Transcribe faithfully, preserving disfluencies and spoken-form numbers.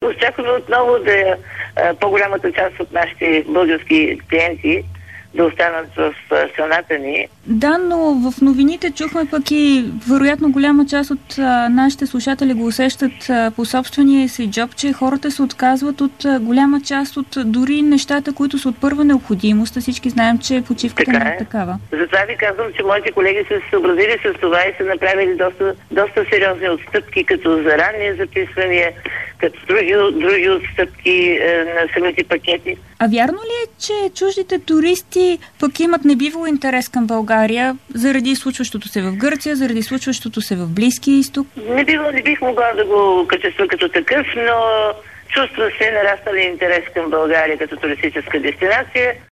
Очакваме отново да по-голямата част от нашите български клиенти да останат в страната ни. Да, но в новините чухме пък и вероятно голяма част от а, нашите слушатели го усещат а, по собствения си джоб, че хората се отказват от а, голяма част от дори нещата, които са от първа необходимост. Всички знаем, че почивката така не е е такава. Затова ви казвам, че моите колеги са се съобразили с това и са направили доста, доста сериозни отстъпки, като за ранни записвания, като други, други отстъпки е, на самите пакети. А вярно ли е, че чуждите туристи пък имат небивал интерес към България заради случващото се в Гърция, заради случващото се в Близкия изток? Не, бива, не бих могла да го качества като такъв, но чувства се нараснали интерес към България като туристическа дестинация.